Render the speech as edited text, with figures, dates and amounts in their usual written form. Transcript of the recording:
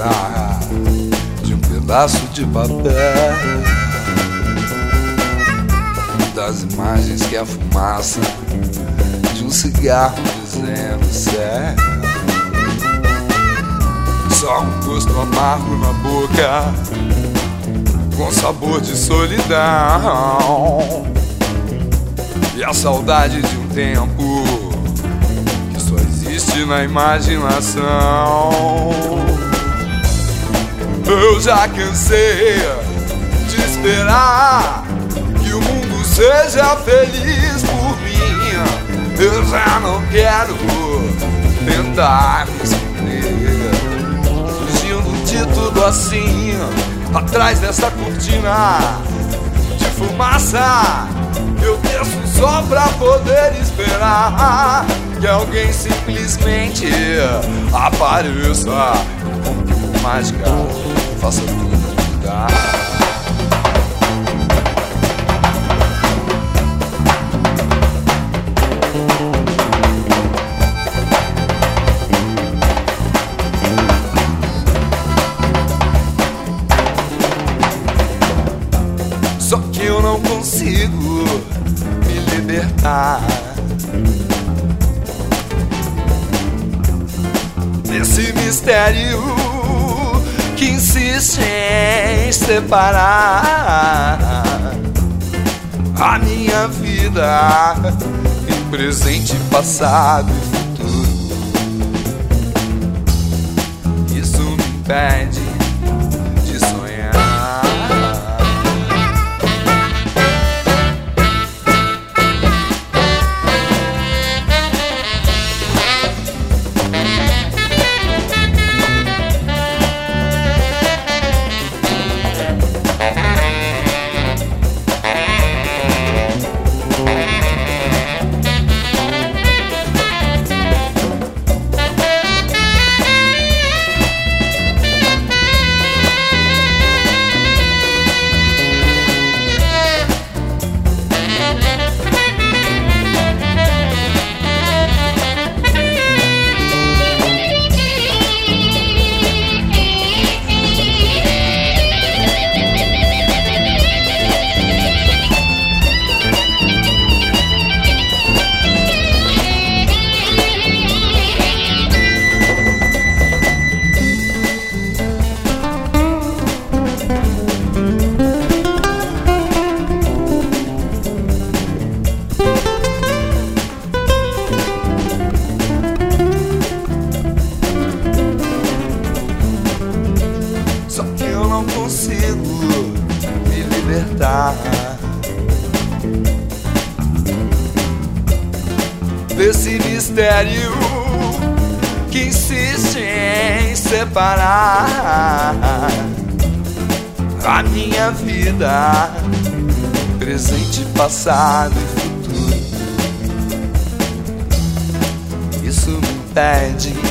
esperar de um pedaço de papel, das imagens que a fumaça de um cigarro dizendo céu. Só um gosto amargo na boca, com sabor de solidão, e a saudade de um tempo que só existe na imaginação. Eu já cansei de esperar que o mundo seja feliz por mim. Eu já não quero tentar me esconder, fugindo de tudo assim, atrás dessa cortina de fumaça. Eu desço só pra poder esperar que alguém simplesmente apareça como que por mágica faça tudo mudar. Só que eu não consigo me libertar desse mistério que insiste em separar a minha vida em presente, passado e futuro. Isso me impede de sonhar. Só que eu não consigo me libertar desse mistério que insiste em separar a minha vida, presente, passado e futuro. Isso me impede